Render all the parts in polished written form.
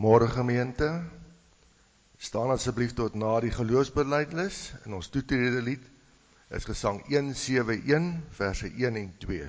Môre gemeente, staan asseblief tot na die geloofsbelijdenis en ons toetrede lied is gesang 171 verse 1 en 2.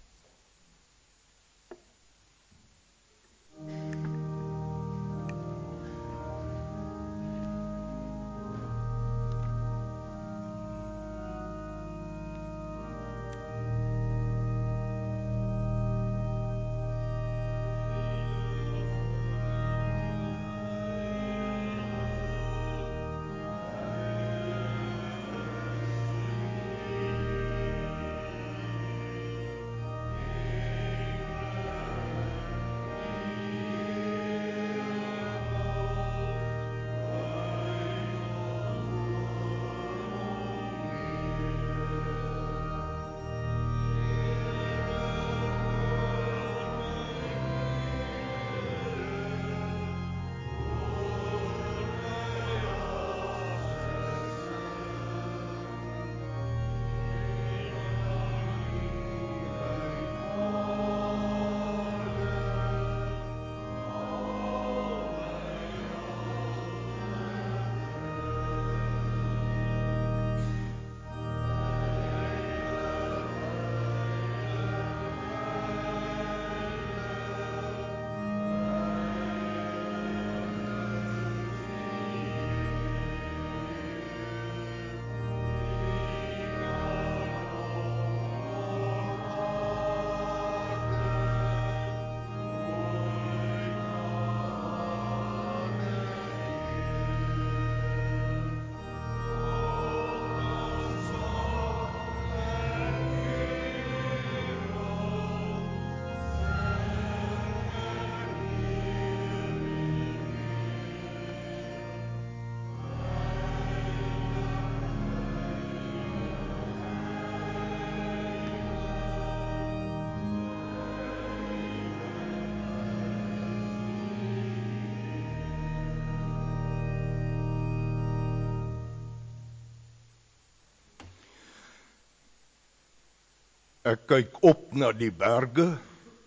Ek kyk op na die berge,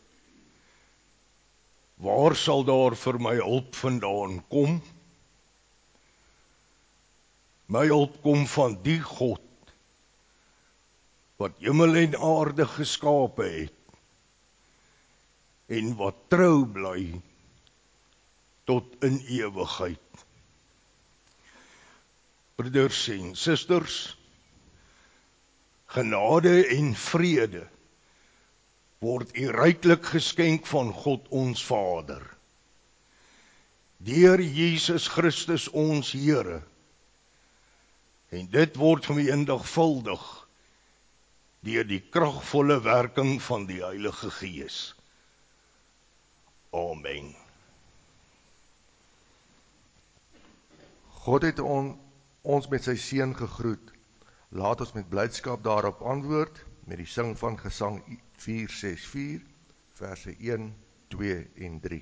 waar sal daar vir my hulp vandaan kom? My hulp kom van die God, wat hemel en aarde geskape het, en wat trou bly, tot in ewigheid. Broeders en susters, genade en vrede word u ryklik geskenk van God ons Vader, deur Jesus Christus ons Here, en dit word vermenigvuldig deur die kragvolle werking van die Heilige Gees. Amen. God het ons met sy seun gegroet. Laat ons met blydskap daarop antwoord met die sing van gesang 464, verse 1, 2 en 3.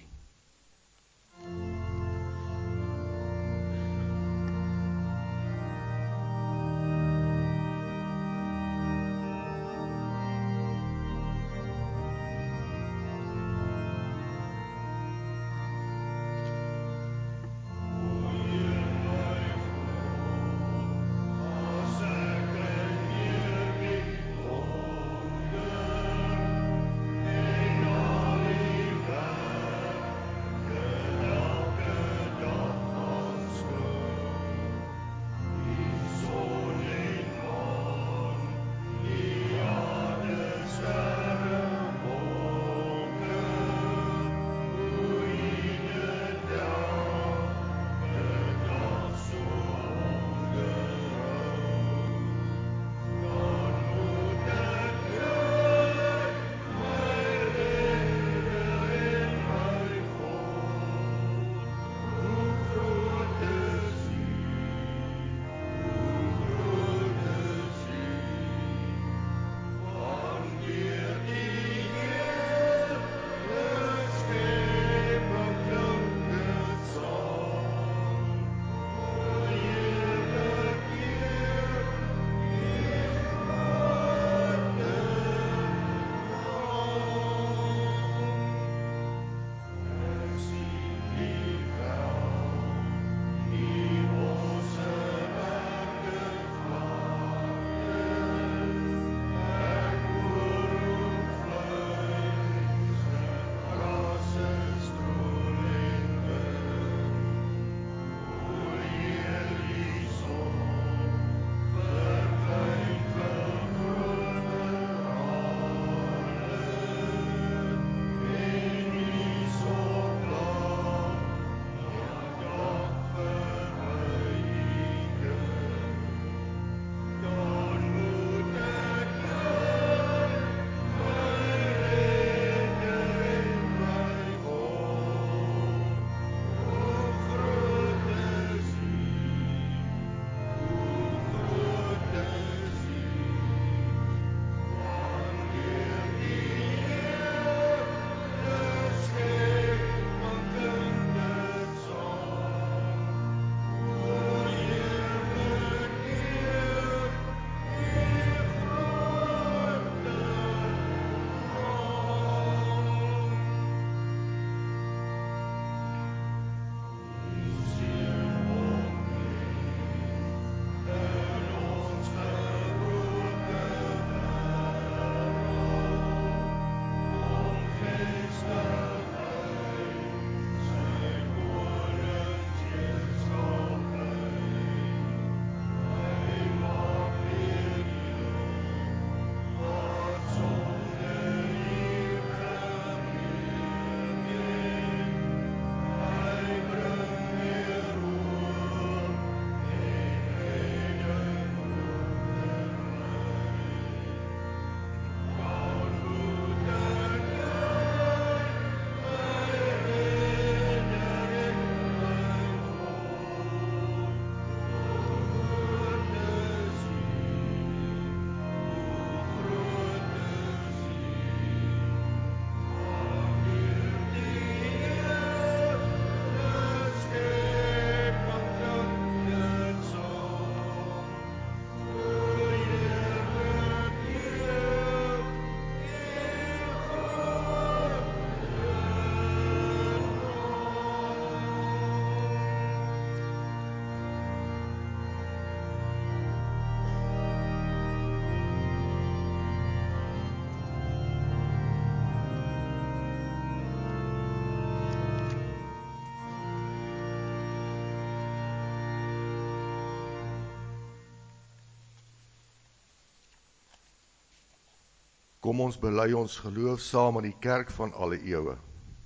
Kom ons bely ons geloof saam in die kerk van alle eeue.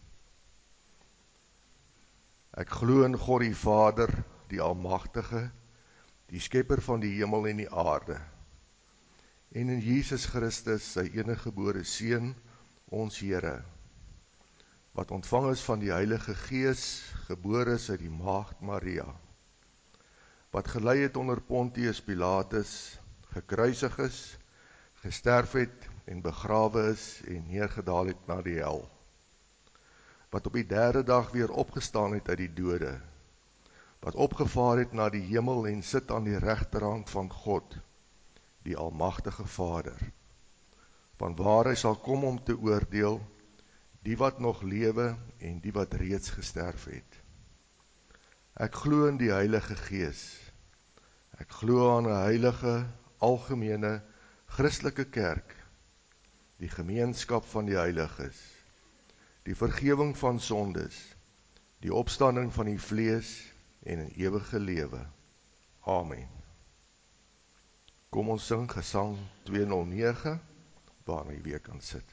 Ek glo in God die Vader, die Almagtige, die skepper van die hemel en die aarde, en in Jesus Christus, sy eniggebore Seun, ons Here, wat ontvang is van die Heilige Gees, gebore is uit die Maagd Maria, wat gelei het onder Pontius Pilatus, gekruisig is, gesterf het en begrawe is en neergedaal het na die hel, wat op die derde dag weer opgestaan het uit die dode, wat opgevaar het na die hemel en sit aan die regterhand van God, die Almagtige Vader, vanwaar hy sal kom om te oordeel, die wat nog lewe en die wat reeds gesterf het. Ek glo in die Heilige Gees. Ek glo aan 'n heilige, algemene, Christelike kerk, die gemeenskap van die heiliges, die vergifnis van sondes, die opstanding van die vlees en 'n ewige lewe. Amen. Kom ons sing Gesang 209, waarna jy weer kan sit.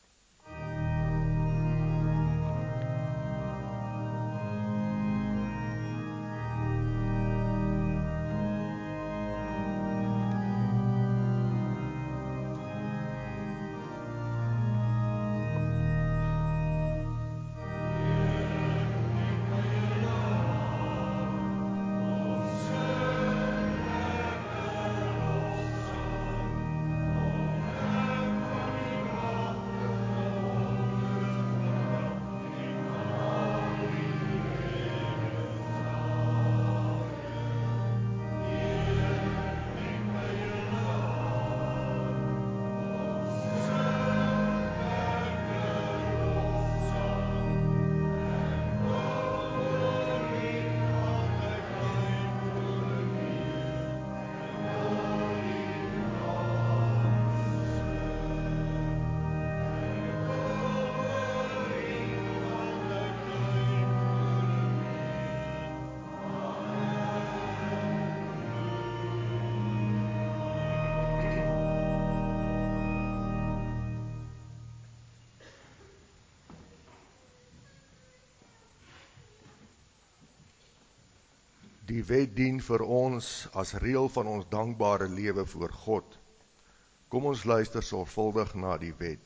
Die wet dien vir ons as reël van ons dankbare lewe voor God. Kom ons luister sorgvuldig na die wet.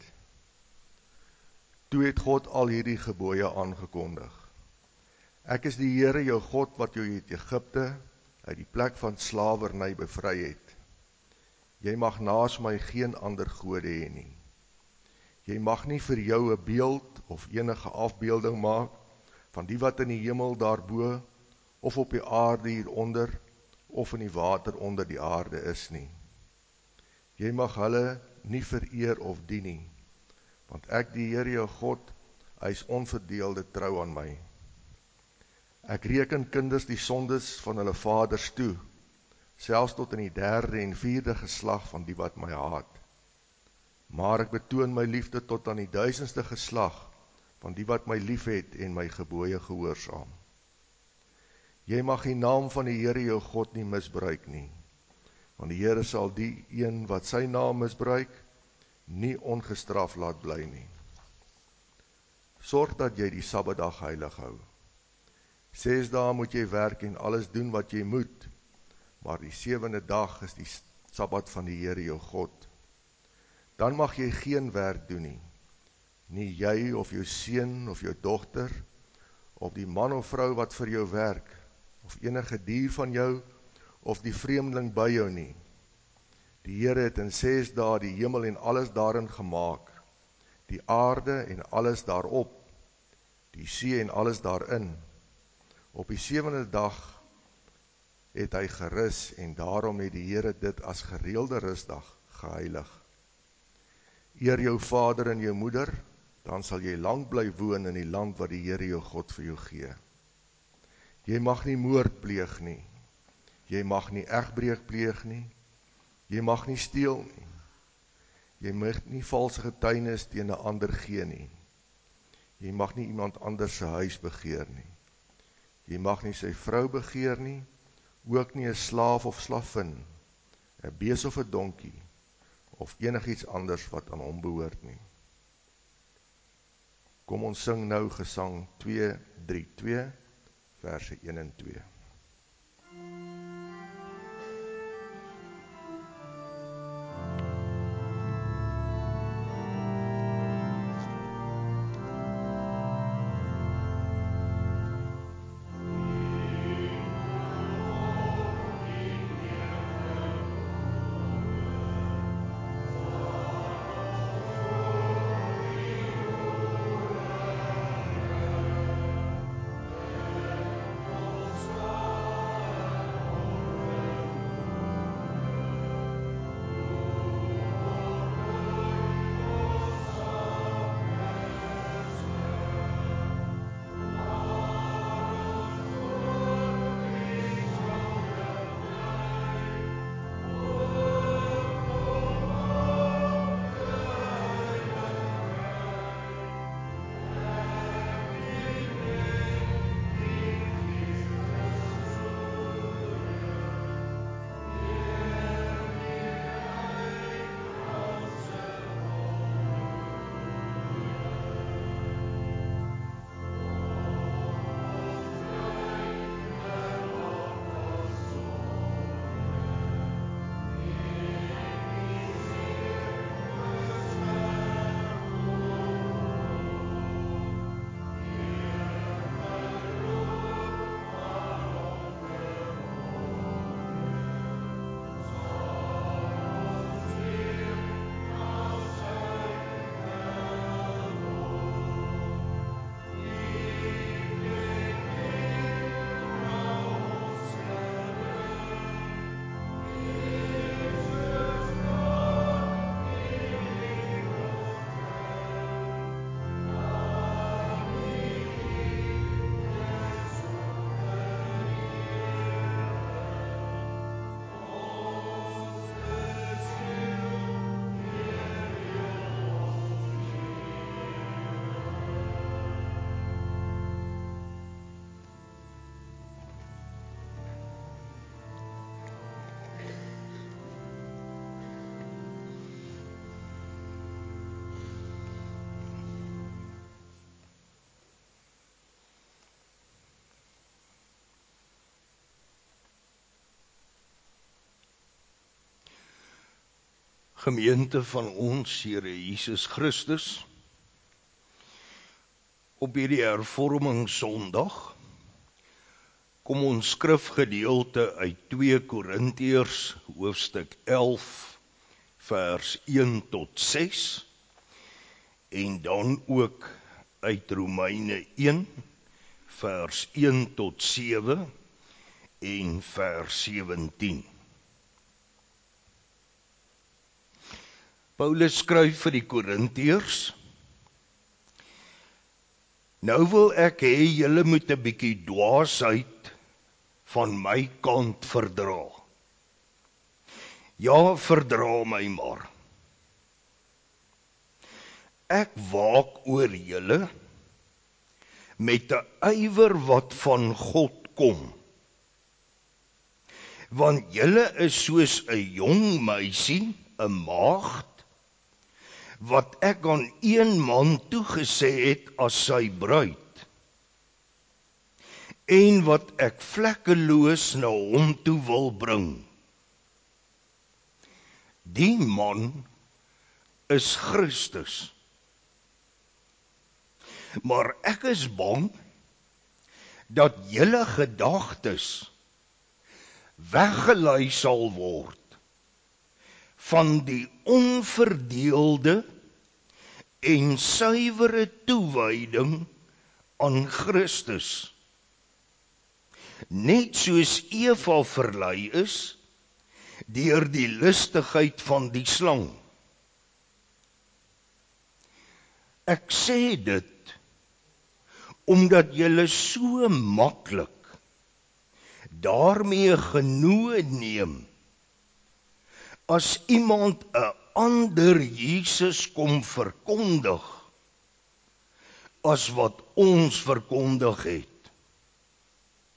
Toe het God al hierdie gebooie aangekondig. Ek is die Here jou God wat jou uit Egipte, uit die plek van slawerny bevry het. Jy mag naas my geen ander gode hê nie. Jy mag nie vir jou 'n beeld of enige afbeelding maak van die wat in die hemel daarbo, of op die aarde hieronder, of in die water onder die aarde is nie. Jy mag hulle nie vereer of dien nie, want ek die Here jou God, hy is onverdeelde trou aan my. Ek reken kinders die sondes van hulle vaders toe, selfs tot in die 3de en 4de geslag van die wat my haat. Maar ek betoon my liefde tot aan die 1000ste geslag van die wat my liefhet en my gebooie gehoorsaam. Jy mag die naam van die Here jou God nie misbruik nie, want die Here sal die een wat sy naam misbruik, nie ongestraf laat bly nie. Sorg dat jy die Sabbatdag heilig hou. 6 dae moet jy werk en alles doen wat jy moet, maar die 7de dag is die Sabbat van die Here jou God. Dan mag jy geen werk doen nie, nie jy of jou seun of jou dogter, of die man of vrou wat vir jou werk, of enige dier van jou, of die vreemdeling by jou nie. Die Here het in 6 dae die hemel en alles daarin gemaak, die aarde en alles daarop, die see en alles daarin. Op die 7de dag het hy gerus, en daarom het die Here dit as gereelde rusdag geheilig. Eer jou vader en jou moeder, dan sal jy lank bly woon in die land wat die Here jou God vir jou gee. Jy mag nie moord pleeg nie, jy mag nie egbreek pleeg nie, jy mag nie steel nie, jy mag nie valse getuienis teen 'n ander gee nie, jy mag nie iemand anders se huis begeer nie, jy mag nie sy vrou begeer nie, ook nie 'n slaaf of slavin, 'n bees of 'n donkie, of enigiets anders wat aan hom behoort nie. Kom ons sing nou Gesang 232, verse 1 en 2. Gemeente van ons Here Jesus Christus, op hierdie hervormingssondag kom ons skrifgedeelte uit 2 Korintiërs hoofstuk 11 vers 1 tot 6 en dan ook uit Romeine 1 vers 1 tot 7 en vers 17. Paulus skryf vir die Korintiërs: Nou wil ek hê julle moet 'n bietjie dwaasheid van my kant verdra. Ja, verdra my maar. Ek waak oor julle met 'n ywer wat van God kom. Want julle is soos 'n jong meisie, 'n maagd, wat ek aan een man toegesê het as sy bruid, en wat ek vlekkeloos na hom toe wil bring. Die man is Christus. Maar ek is bang dat julle gedagtes weggelei sal word van die onverdeelde en suiwere toewyding aan Christus. Net soos Eva verlei is deur die lustigheid van die slang. Ek sê dit omdat julle so maklik daarmee genoeg neem as iemand 'n ander Jesus kom verkondig as wat ons verkondig het.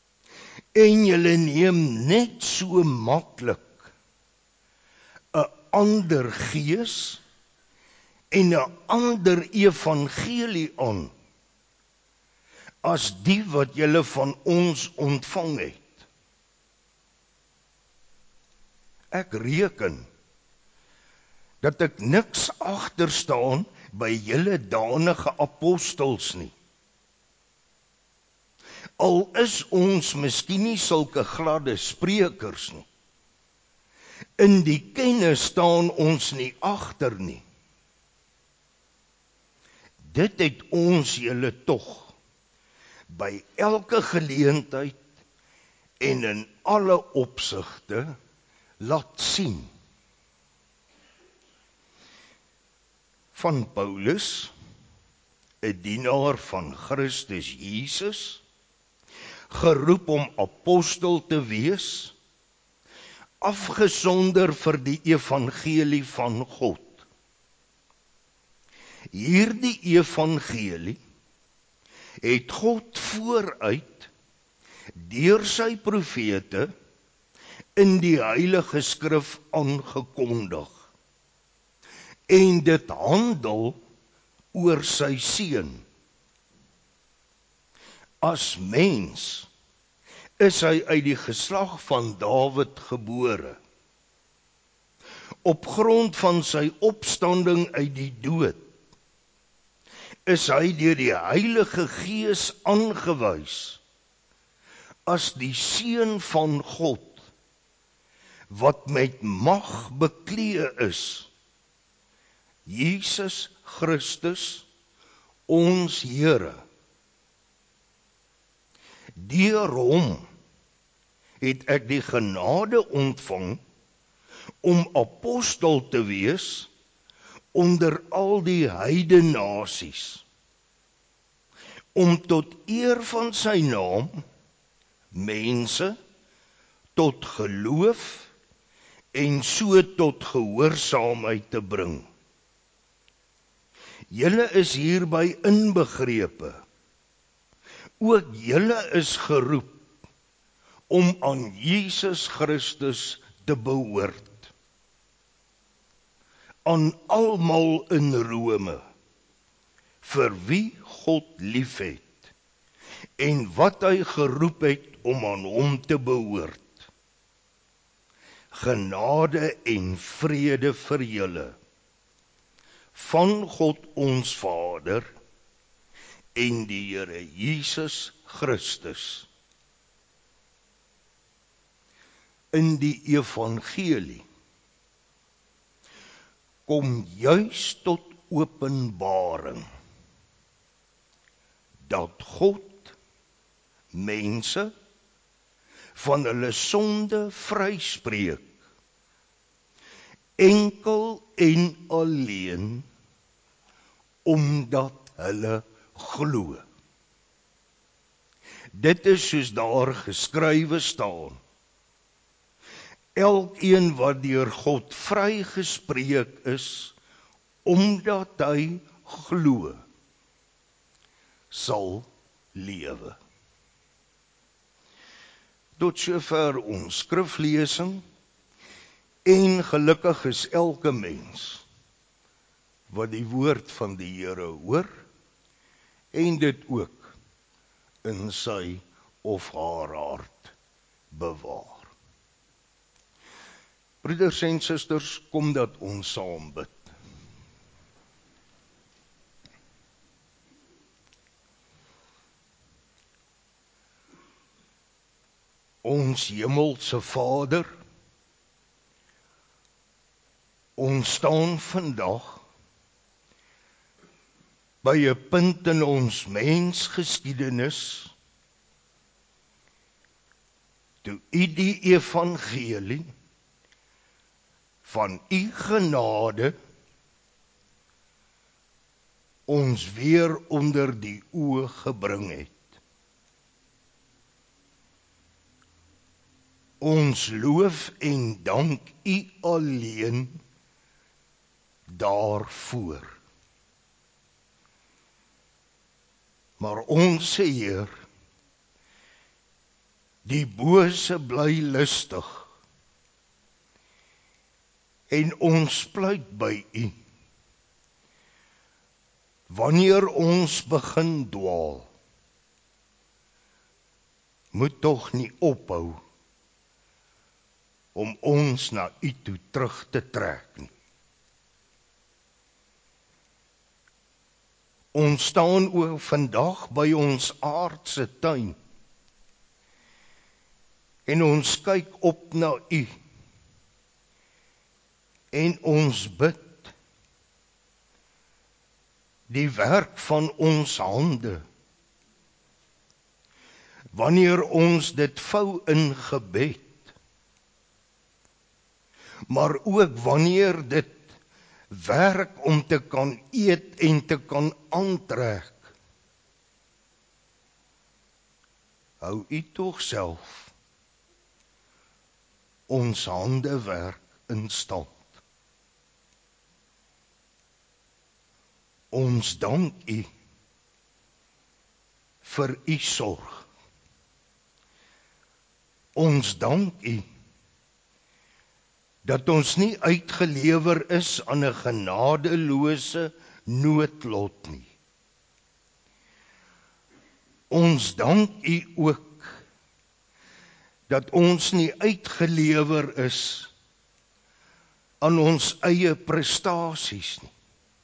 En julle neem net so maklik 'n ander gees en 'n ander evangelie aan as die wat julle van ons ontvang het. Ek reken dat ek niks agter staan by julle danige apostels nie. Al is ons miskien nie sulke gladde sprekers nie. In die kennis staan ons nie agter nie. Dit het ons julle tog by elke geleentheid en in alle opsigte laat sien. Van Paulus, 'n dienaar van Christus Jesus, geroep om apostel te wees, afgesonder vir die evangelie van God. Hierdie evangelie het God vooruit deur sy profete in die Heilige Skrif aangekondig. En dit handel oor sy seun. As mens is hy uit die geslag van Dawid gebore. Op grond van sy opstanding uit die dood is hy deur die Heilige Gees aangewys as die seun van God wat met mag bekleë is, Jesus Christus, ons Here. Deur hom het ek die genade ontvang om apostel te wees onder al die heidenasies, om tot eer van sy naam mense tot geloof en so tot gehoorsaamheid te bring. Julle is hierby inbegrepe. Ook julle is geroep om aan Jesus Christus te behoort. Aan almal in Rome, vir wie God liefhet en wat hy geroep het om aan hom te behoort. Genade en vrede vir julle, van God ons Vader en die Here Jesus Christus. In die evangelie kom juis tot openbaring dat God mense van hulle sonde vryspreek, enkel en alleen omdat hulle glo. Dit is soos daar geskrywe staan. Elkeen wat deur God vrygespreek is, omdat hy glo, sal lewe. Tot sover ons skriflesing, en gelukkig is elke mens wat die woord van die Here hoor en dit ook in sy of haar hart bewaar. Broeders en susters, kom dat ons saam bid. Ons hemelse Vader, ons staan vandag by 'n punt in ons mensgeskiedenis toe U die evangelie van U genade ons weer onder die oë gebring het. Ons loof en dank U alleen daarvoor. Maar ons Heer, die bose bly lustig en ons pleit by U. Wanneer ons begin dwaal, moet tog nie ophou om ons na U toe terug te trek nie. Ons staan ook vandag by ons aardse tuin en ons kyk op na U en ons bid die werk van ons hande. Wanneer ons dit vou in gebed, maar ook wanneer dit werk om te kan eet en te kan aantrek, hou U tog self ons hande werk in stand. Ons dank U vir U sorg. Ons dank U dat ons nie uitgelewer is aan 'n genadeloose noodlot nie. Ons dank U ook dat ons nie uitgelewer is aan ons eie prestasies nie.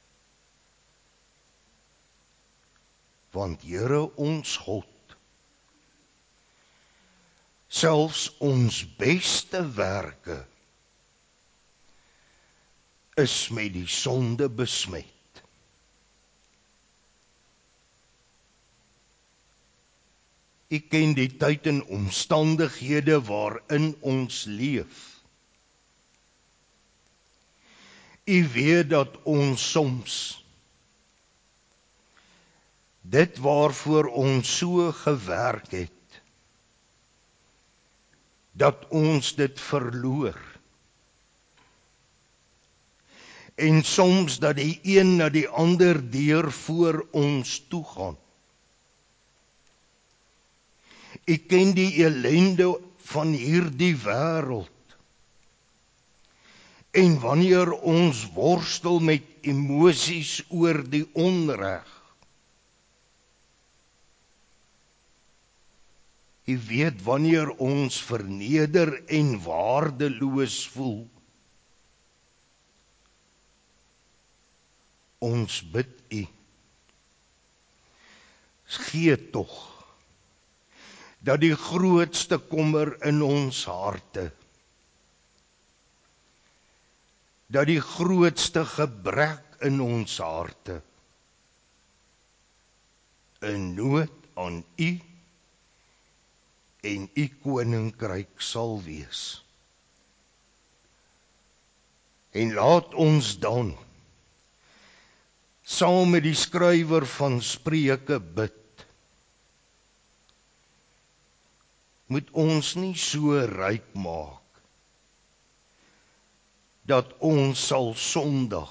Want Here ons God, selfs ons beste werke is met die sonde besmet. U ken die tyd en omstandighede waarin ons leef. U weet dat ons soms dit waarvoor ons so gewerk het, dat ons dit verloor. En soms dat die een na die ander deur voor ons toegaan. U ken die ellende van hierdie wêreld. En wanneer ons worstel met emosies oor die onreg, U weet wanneer ons verneder en waardeloos voel. Ons bid U, gee tog dat die grootste kommer in ons harte, dat die grootste gebrek in ons harte, 'n nood aan U en U koninkryk sal wees. En laat ons dan saam met die skrywer van Spreuke bid. Moet ons nie so ryk maak dat ons sal sondig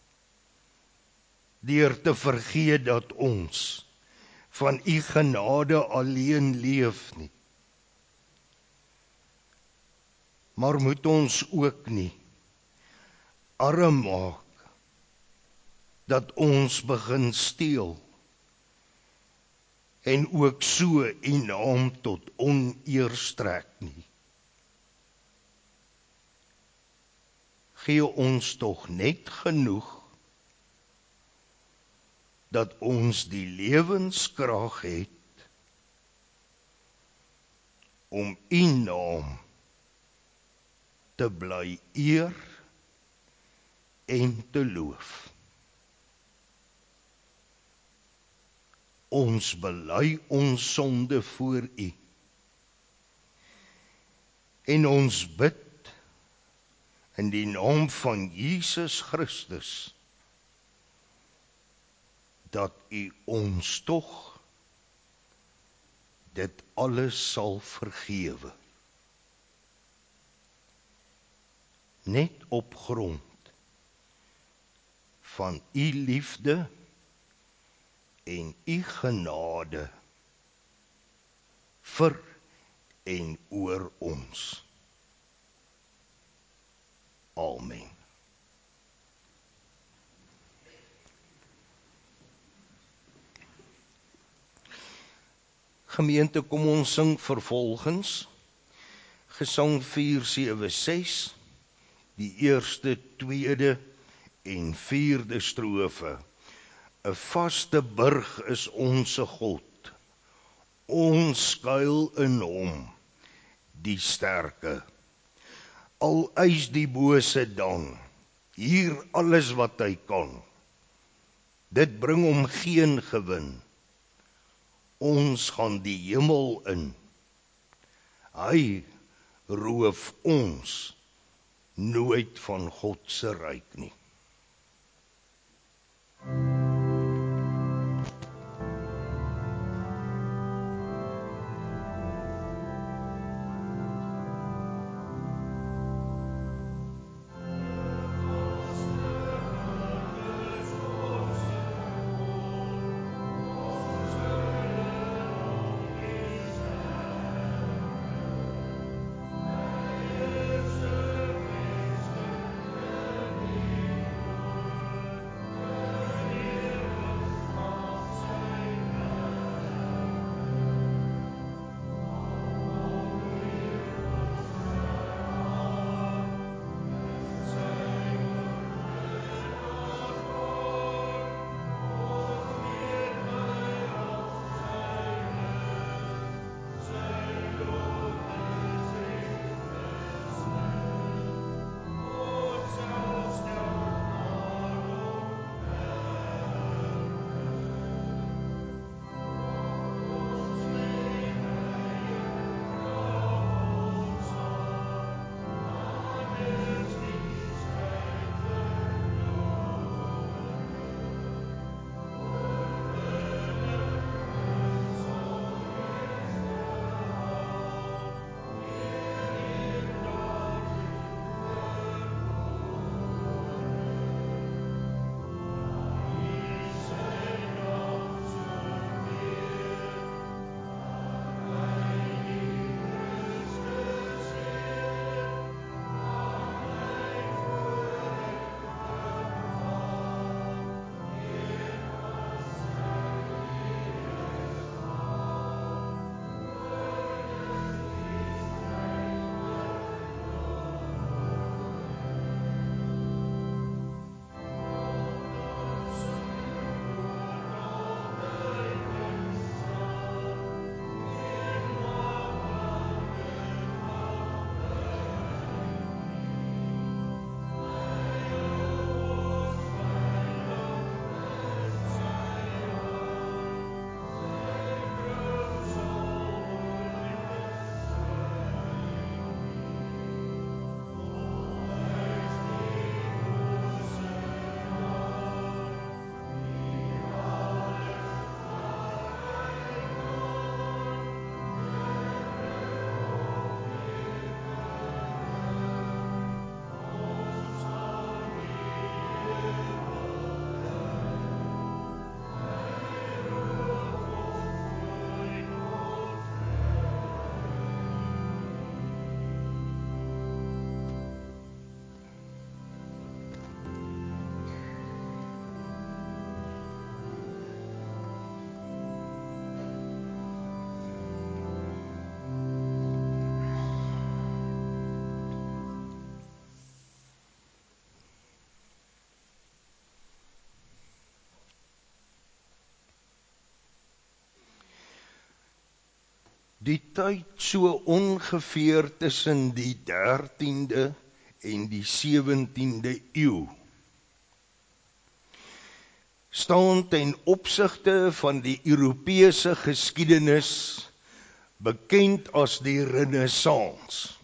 deur te vergeet dat ons van U genade alleen leef nie. Maar moet ons ook nie arm maak dat ons begin steel en ook so U naam tot oneer strek nie. Gee ons tog net genoeg dat ons die lewenskrag het om U naam te bly eer en te loof. Ons bely ons sonde voor U en ons bid in die naam van Jesus Christus dat U ons tog dit alles sal vergewe. Net op grond van U liefde en U genade vir en oor ons. Amen. Gemeente, kom ons sing vervolgens Gesang 476, die eerste, tweede en vierde strofe. 'n vaste burg is onse God, ons skuil in hom, die sterke. Al eis die bose dan, hier alles wat hy kan. Dit bring hom geen gewin. Ons gaan die hemel in. Hy roof ons nooit van God se ryk nie. Die tyd so ongeveer tussen die 13de en die 17de eeu staan ten opsigte van die Europese geskiedenis bekend as die Renaissance,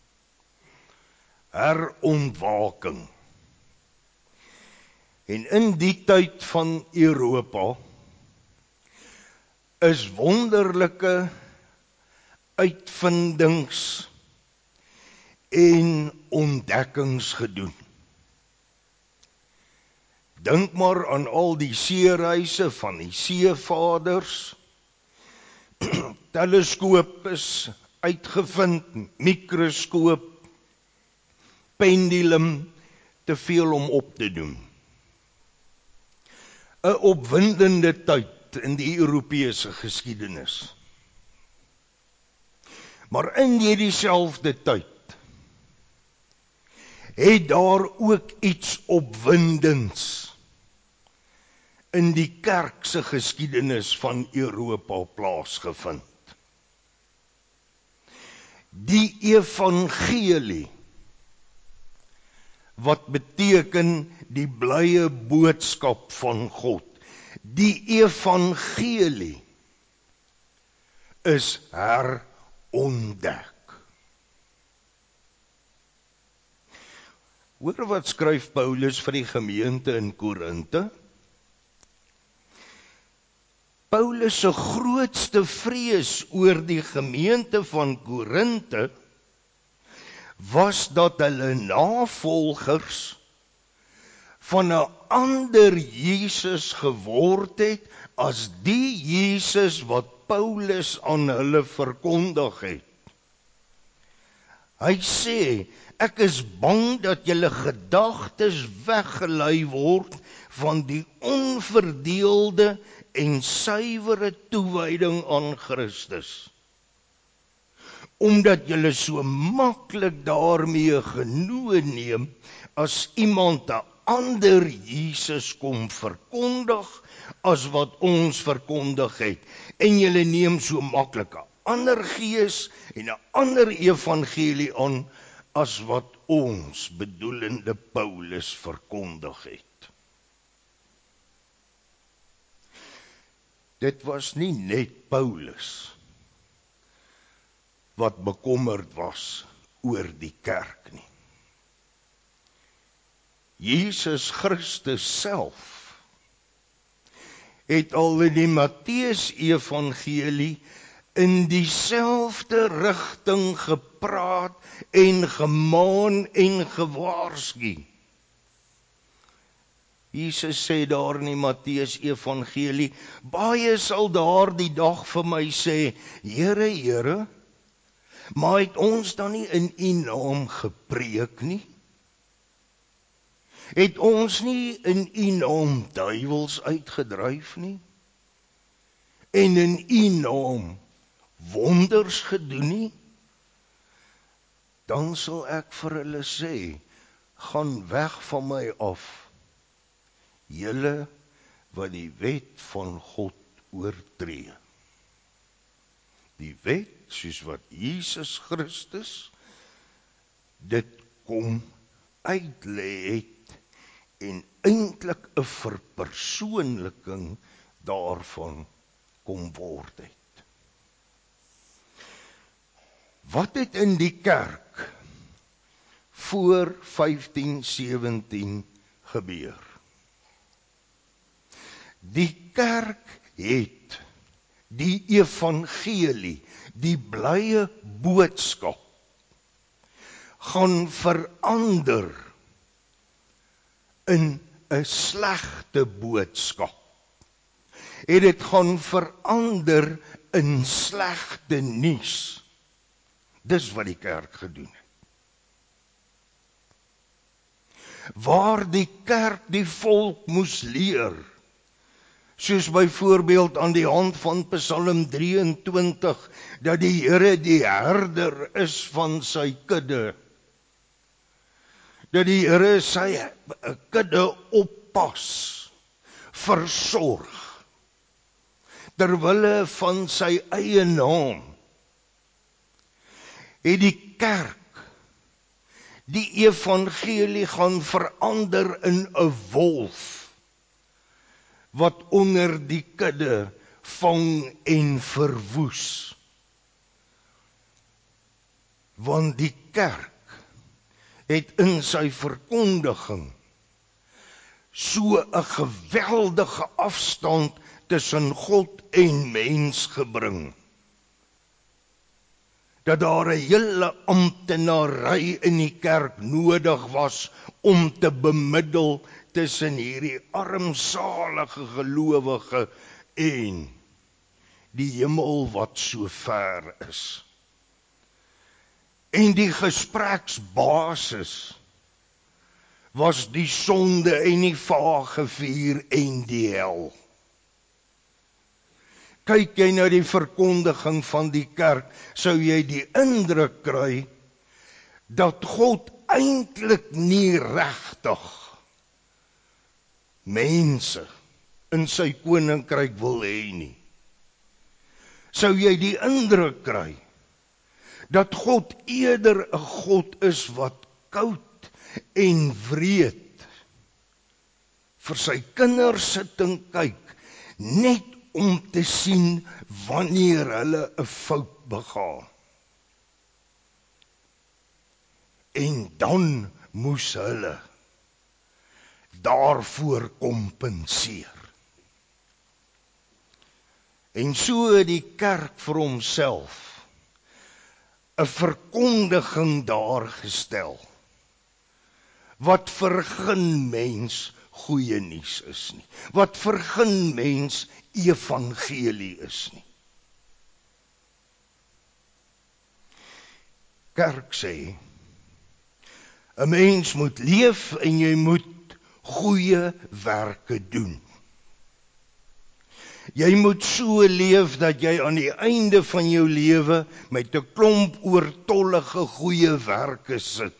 herontwaking. En in die tyd van Europa is wonderlike uitvindings en ontdekkings gedoen. Dink maar aan al die seereise van die seevaders, teleskoop is uitgevind, mikroskoop, pendulum, te veel om op te doen. 'n opwindende tyd in die Europese geskiedenis. Maar in hierdieselfde tyd het daar ook iets opwindends in die kerkse geskiedenis van Europa plaasgevind. Die evangelie, wat beteken die blye boodskap van God. Die evangelie is herontdek. Hoor wat skryf Paulus vir die gemeente in Korinthe? Paulus se grootste vrees oor die gemeente van Korinthe was dat hulle navolgers van 'n ander Jesus geword het as die Jesus wat Paulus aan hulle verkondig het. Hy sê, ek is bang dat julle gedagtes weggelei word van die onverdeelde en suiwere toewyding aan Christus. Omdat julle so maklik daarmee genoeg neem as iemand 'n ander Jesus kom verkondig as wat ons verkondig het. En julle neem so maklik 'n ander gees en 'n ander evangelie aan as wat ons bedoelende Paulus verkondig het. Dit was nie net Paulus wat bekommerd was oor die kerk nie. Jesus Christus self het al in die Matteus evangelie in dieselfde rigting gepraat en gemaan en gewaarsku. Jesus sê daar in die Matteus evangelie, baie sal daar die dag vir my sê, Here, Here, maar het ons dan nie in U naam gepreek nie? Het ons nie in U naam duiwels uitgedryf nie? En in U naam wonders gedoen nie? Dan sal ek vir hulle sê, gaan weg van my af, julle wat die wet van God oortree. Die wet, soos wat Jesus Christus dit kom uitlê het en eintlik 'n verpersoonliking daarvan kom word het. Wat het in die kerk voor 1517 gebeur? Die kerk het die evangelie, die blye boodskap, gaan verander in 'n slegte boodskap. Het dit gaan verander in slegte nuus. Dis wat die kerk gedoen het. Waar die kerk die volk moes leer, soos byvoorbeeld aan die hand van Psalm 23, dat die Here die herder is van sy kudde, dat die Here sy kudde oppas, versorg, terwille van sy eie naam, het die kerk die evangelie gaan verander in 'n wolf, wat onder die kudde vang en verwoes. Want die kerk het in sy verkondiging so 'n geweldige afstand tussen God en mens gebring, dat daar 'n hele amptenary in die kerk nodig was om te bemiddel tussen hierdie armsalige gelowige en die hemel wat so ver is. En die gespreksbasis was die sonde en die vagevuur en die hel. Kyk jy na die verkondiging van die kerk, sou jy die indruk kry dat God eintlik nie regtig mense in sy koninkryk wil hê nie. Sou jy die indruk kry dat God eerder 'n God is wat koud en wreed vir sy kinders sit en kyk, net om te sien wanneer hulle 'n fout begaan. En dan moes hulle daarvoor kompenseer. En so het die kerk vir homself 'n verkondiging daar gestel, wat vir geen mens goeie nuus is nie, wat vir geen mens evangelie is nie. Kerk sê, 'n mens moet leef en jy moet goeie werke doen. Jy moet so leef dat jy aan die einde van jou lewe met 'n klomp oortollige goeie werke sit.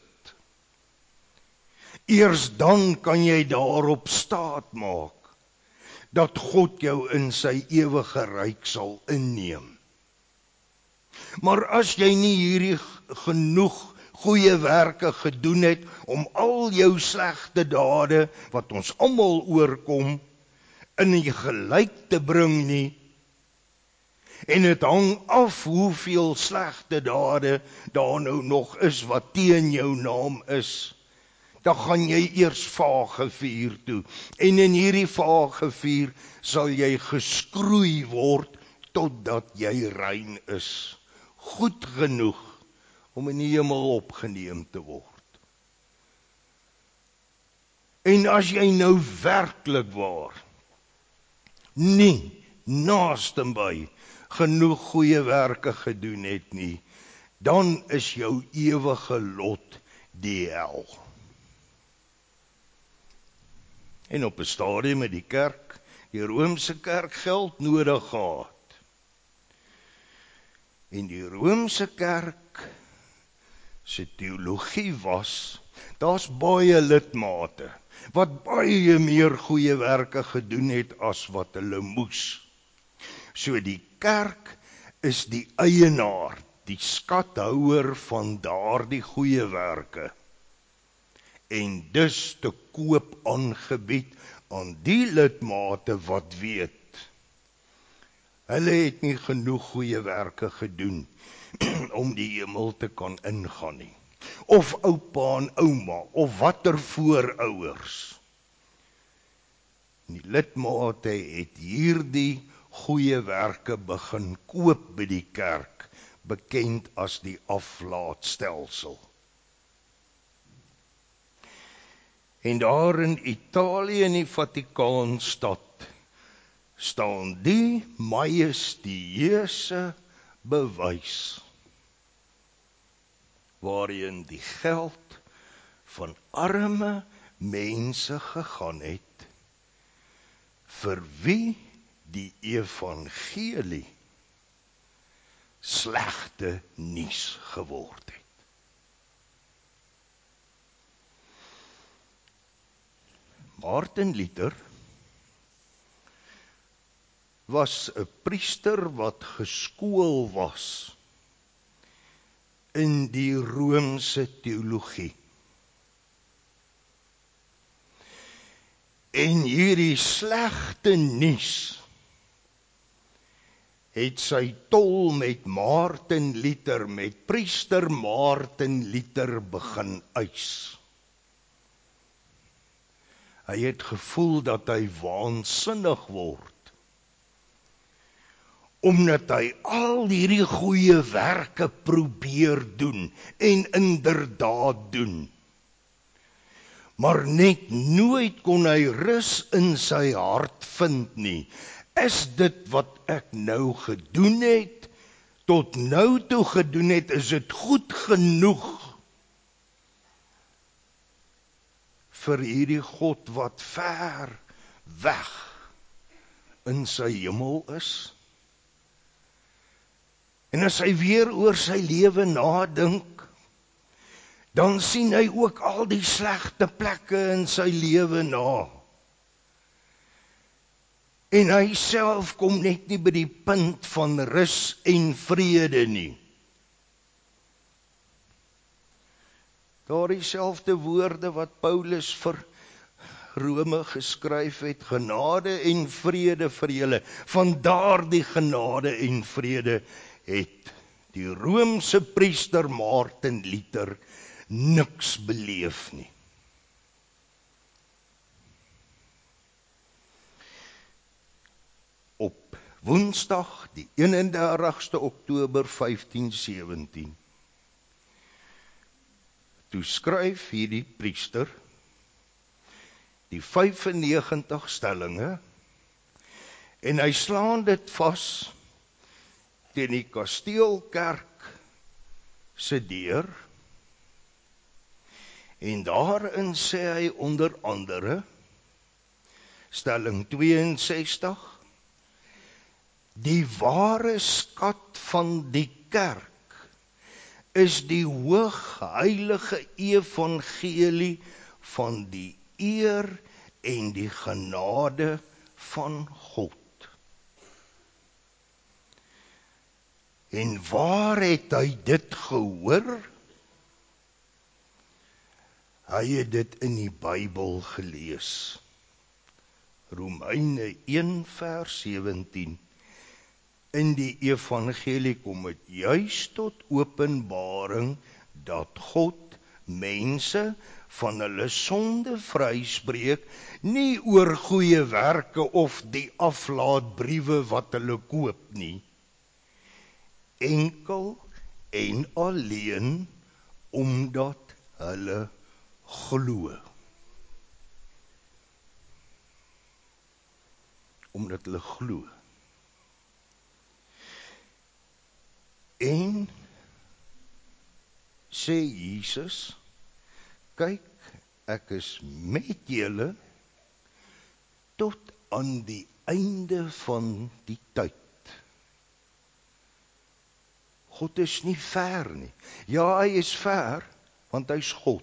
Eers dan kan jy daarop staat maak dat God jou in sy ewige ryk sal inneem. Maar as jy nie hierdie genoeg goeie werke gedoen het om al jou slegte dade wat ons almal oorkom in die gelyk te bring nie, en het hang af hoeveel slegte dade daar nou nog is wat teen jou naam is, dan gaan jy eers Vagevuur toe, en in hierdie Vagevuur sal jy geskroei word totdat jy rein is, goed genoeg om in die hemel opgeneem te word. En as jy nou werklik waar nie naastenby genoeg goeie werke gedoen het nie, dan is jou ewige lot die hel. En op 'n stadium het die kerk, die Romeinse kerk, geld nodig gehad. En die Romeinse kerk se teologie was, daar's baie lidmate wat baie meer goeie werke gedoen het as wat hulle moes. So die kerk is die eienaar, die skathouer van daardie goeie werke, en dus te koop aangebied aan die lidmate wat weet, hulle het nie genoeg goeie werke gedoen om die hemel te kan ingaan nie. Of oupa en ouma, of watter voorouers. Die lidmate het hierdie goeie werke begin koop by die kerk, bekend as die aflaatstelsel. En daar in Italië in die Vatikaanstad staan die majestueuse bewys waarin die geld van arme mense gegaan het vir wie die evangelie slegte nuus geword het. Martin Luther was 'n priester wat geskool was in die Romeinse teologie. En hierdie slegte nuus het sy tol met Martin Luther, met priester Martin Luther begin eis. Hy het gevoel dat hy waansinnig word, omdat hy al hierdie goeie werke probeer doen, en inderdaad doen. Maar net nooit kon hy rus in sy hart vind nie. Is dit wat ek nou gedoen het, tot nou toe gedoen het, is dit goed genoeg vir hierdie God wat ver weg in sy hemel is? En as hy weer oor sy lewe nadink, dan sien hy ook al die slegte plekke in sy lewe na. En hy self kom net nie by die punt van rus en vrede nie. Daardie selfde woorde wat Paulus vir Rome geskryf het, genade en vrede vir julle. Van daardie genade en vrede het die Romeinse priester Martin Luther niks beleef nie. Op Woensdag, die 31ste Oktober 1517, toe skryf hierdie priester die 95 stellinge en hy slaan dit vas teen die Kasteelkerk se deur. En daarin sê hy onder andere, stelling 62, die ware skat van die kerk is die hoogheilige evangelie van die eer en die genade van God. En waar het hy dit gehoor? Hy het dit in die Bybel gelees. Romeine 1 vers 17. In die evangelie kom het juis tot openbaring dat God mense van hulle sonde vryspreek, nie oor goeie werke of die aflaatbriewe wat hulle koop nie, enkel en alleen omdat hulle glo. Omdat hulle glo. En sê Jesus, kyk, ek is met julle tot aan die einde van die tyd. God is nie ver nie. Ja, hy is ver, want hy is God.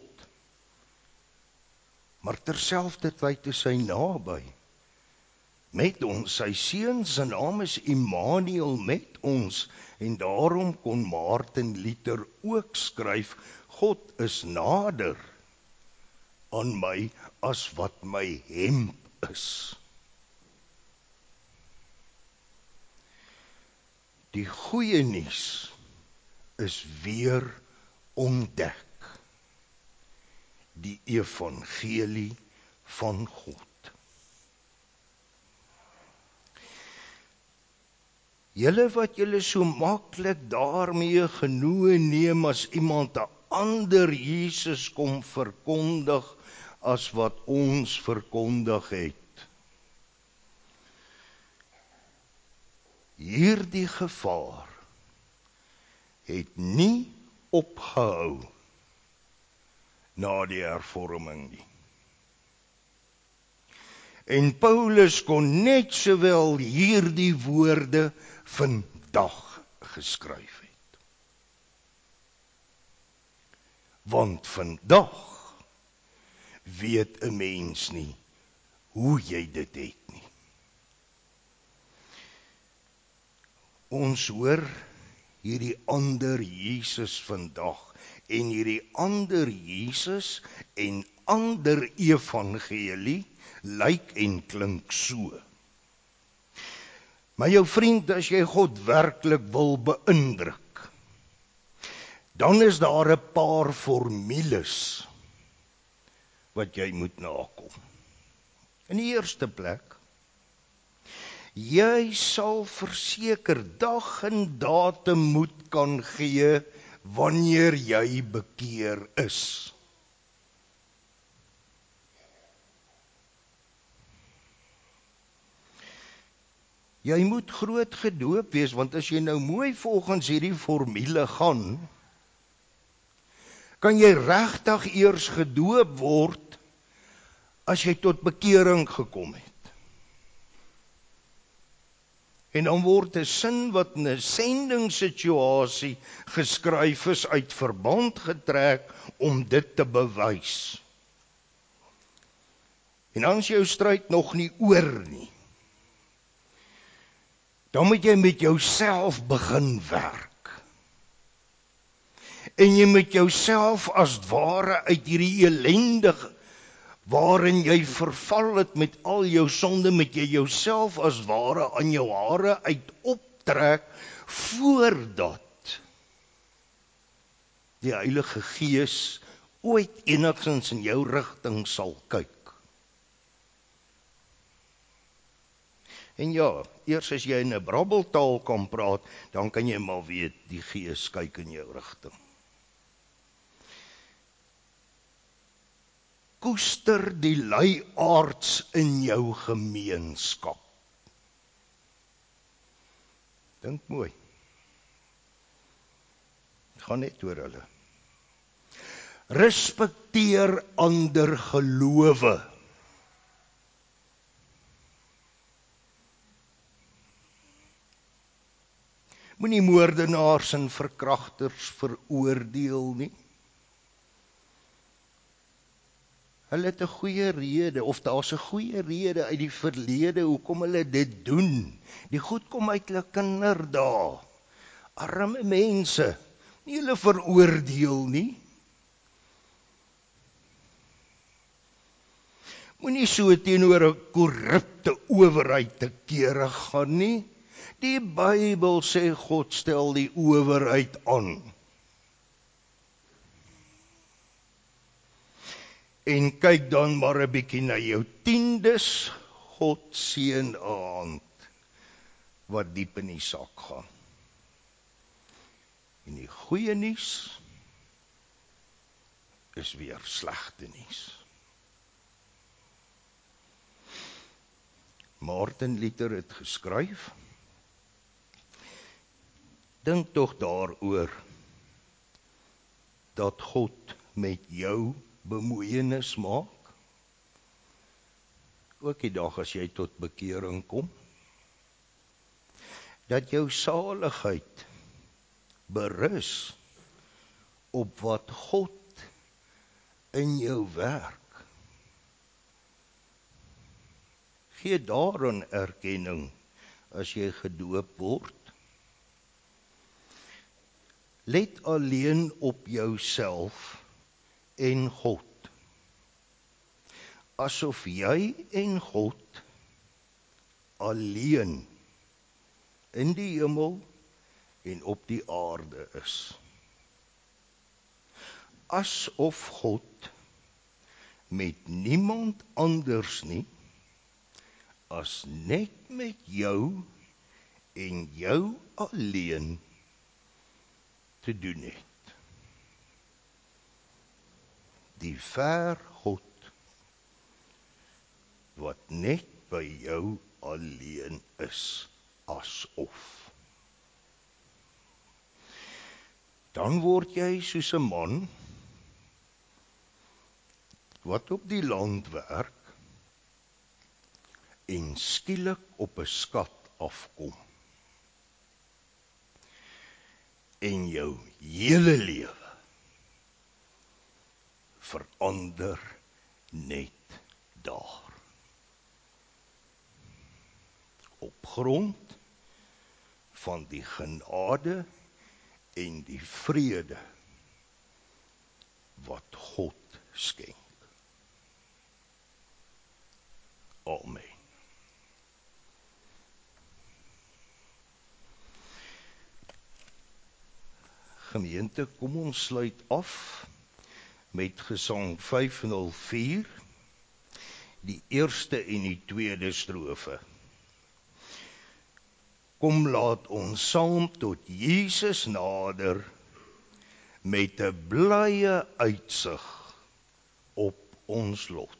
Maar terselfdertyd is hy naby. Met ons, sy seun se naam is Immanuel met ons, en daarom kon Martin Luther ook skryf, God is nader aan my as wat my hemp is. Die goeie nuus is weer ontdek. Die evangelie van God. Julle wat julle so maklik daarmee genoeg neem as iemand 'n ander Jesus kom verkondig as wat ons verkondig het. Hierdie gevaar het nie opgehou na die hervorming nie. En Paulus kon net sowel hierdie woorde vandag geskryf het. Want vandag weet 'n mens nie hoe jy dit het nie. Ons hoor hierdie ander Jesus vandag, en hierdie ander Jesus en ander evangelie lyk en klink so. Maar jou vriend, as jy God werklik wil beïndruk, dan is daar 'n paar formules wat jy moet nakom. In die eerste plek, jy sal verseker dag en datum moet kan gee wanneer jy bekeer is. Jy moet groot gedoop wees, want as jy nou mooi volgens hierdie formule gaan, kan jy regtig eers gedoop word as jy tot bekering gekom het. En dan word 'n sin wat in 'n sendingssituasie geskryf is uit verband getrek om dit te bewys. En dan is jou stryd nog nie oor nie. Dan moet jy met jouself begin werk. En jy moet jouself as ware uit hierdie ellendige waarin jy verval het met al jou sonde, moet jy jouself as ware aan jou hare uit optrek voordat die Heilige Gees ooit enigstens in jou rigting sal kyk. En ja, eers as jy in 'n brabbeltaal kan praat, dan kan jy maar weet die Gees kyk in jou rigting. Koester die luiaards in jou gemeenskap. Dink mooi. Gaan net oor hulle. Respekteer ander gelowe. Moenie moordenaars en verkragters veroordeel nie. Hulle het 'n goeie rede, of daar's 'n goeie rede uit die verlede hoekom hulle dit doen. Die goed kom uit hulle kinderdae. Arme mense, nie hulle veroordeel nie. Moenie so teenoor 'n korrupte owerheid te kere gaan nie. Die Bybel sê God stel die owerheid aan. En kyk dan maar 'n bietjie na jou tiendes, God seën 'n hand wat diep in die sak gaan. En die goeie nuus is weer slegte nuus. Martin Luther het geskryf, dink tog daaroor dat God met jou bemoeienis maak. Ook die dag as jy tot bekering kom, dat jou saligheid berus op wat God in jou werk. Gee daaraan erkenning as jy gedoop word. Let alleen op jouself en God. Asof jy en God alleen in die hemel en op die aarde is. Asof God met niemand anders nie, as net met jou en jou alleen te doen het. Die ver God wat net by jou alleen is, asof. Dan word jy soos 'n man wat op die land werk en skielik op 'n skat afkom. En jou hele lewe verander net daar. Op grond van die genade en die vrede wat God skenk. Amen. Gemeente, kom ons sluit af met Gesang 504, die eerste en die tweede strofe. Kom laat ons saam tot Jesus nader, met 'n blye uitsig op ons lot.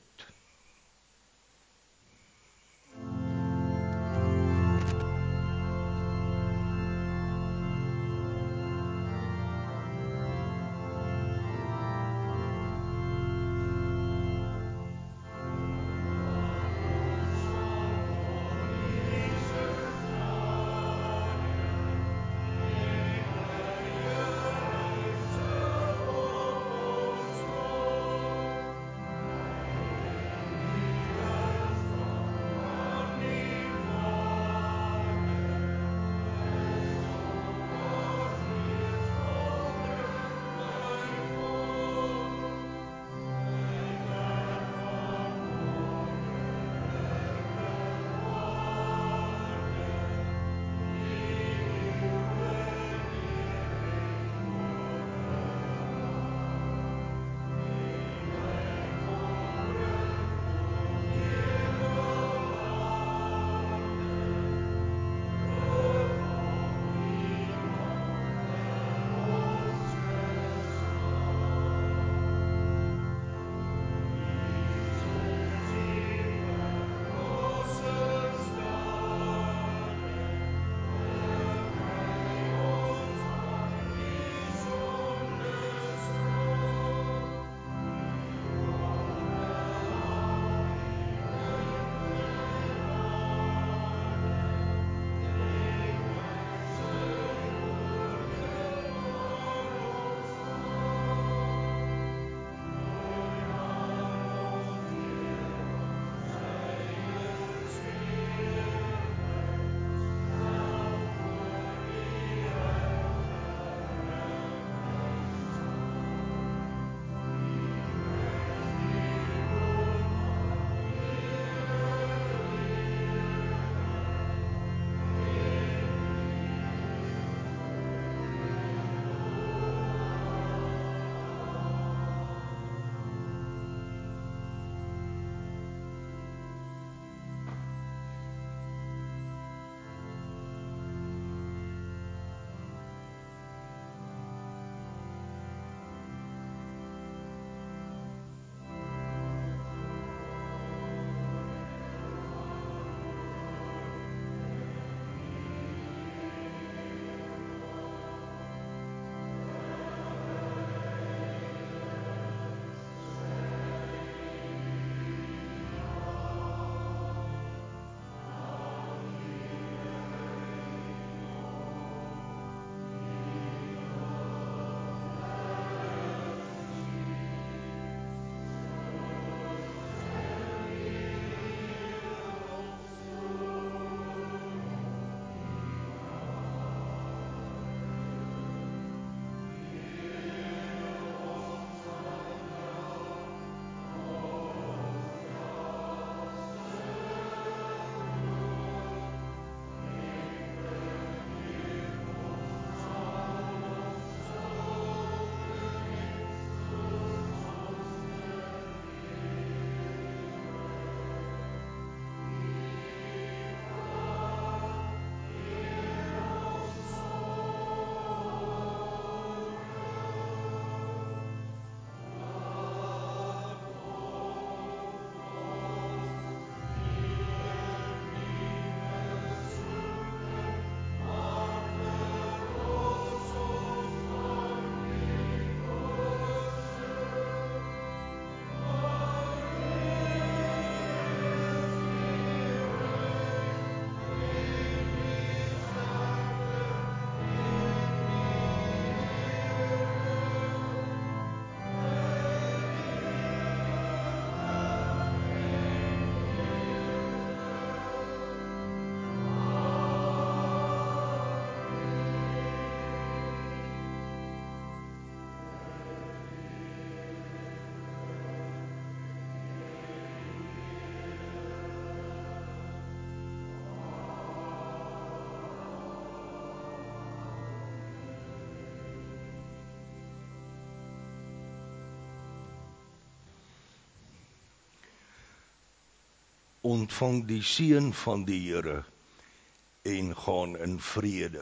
ontvang die seën van die Here en gaan in vrede.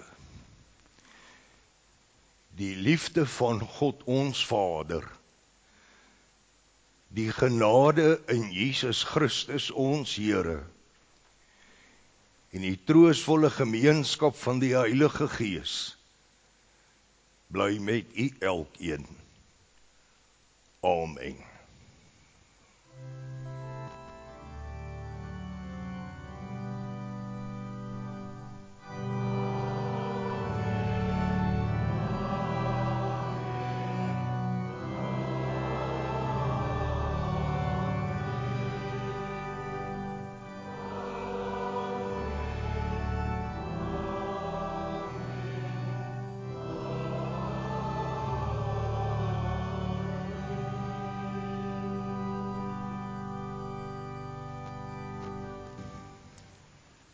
Die liefde van God ons Vader, die genade in Jesus Christus ons Here, en die troostvolle gemeenskap van die Heilige Gees, bly met u elkeen. Amen.